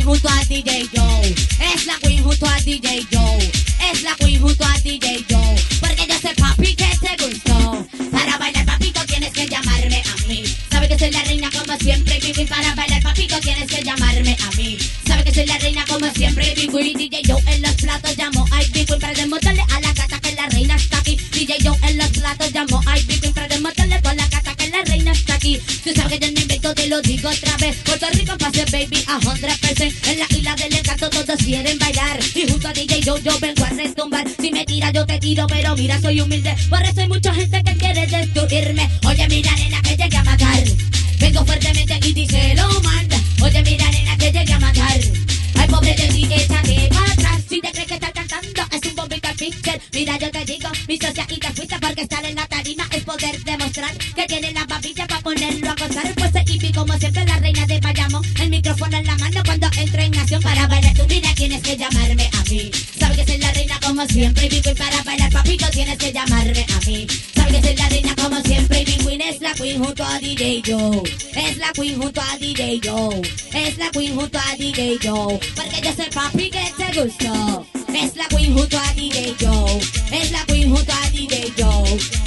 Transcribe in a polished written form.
junto a DJ Joe. Es la queen junto a DJ Joe. Es la queen junto a DJ Joe. Porque yo soy papi que te gustó. Para bailar papito tienes que llamarme a mí. Sabe que soy la reina como siempre, Bibi. Para bailar papito tienes que llamarme a mí. Sabe que soy la reina como siempre, Bibi. DJ Joe en los platos llamó a Bibi para demostrarle a la gata que la reina está aquí. DJ Joe en los platos llamó a Bibi para demostrarle con la gata que la reina está aquí. Tú sabes que yo no invento, te lo digo otra vez. Puerto Rico pase baby a 100%. En la isla del encanto todos quieren bailar. Y junto a DJ Joe yo vengo a retumbar. Si me tira yo te tiro, pero mira soy humilde. Por eso hay mucha gente que quiere destruirme. Oye mira nena que llegue a matar. Vengo fuertemente y dice lo manda. Oye mira nena que llegue a matar. Ay pobre de ti, échate para atrás. Si te crees que estás cantando es un bombito picture. Mira yo te digo, mi socia y te fuiste porque estar en la tarima es poder demostrar que tiene la babilla para ponerlo a gozar. Pues se hippie como siempre la reina de Bayamón. El micrófono en la mano cuando entro en acción. Para bailar tú mira tienes que llamarme a mí. Sabes que soy la reina como siempre, Bibi. Para bailar papito tienes que llamarme a mí. Sabes que soy la reina como siempre, Bibi. Es la queen junto a DJ Joe. Es la queen junto a DJ Joe. Es la queen junto a DJ Joe. Porque yo soy papi que te gustó. Es la queen junto a DJ Joe. Es la queen junto a DJ Joe.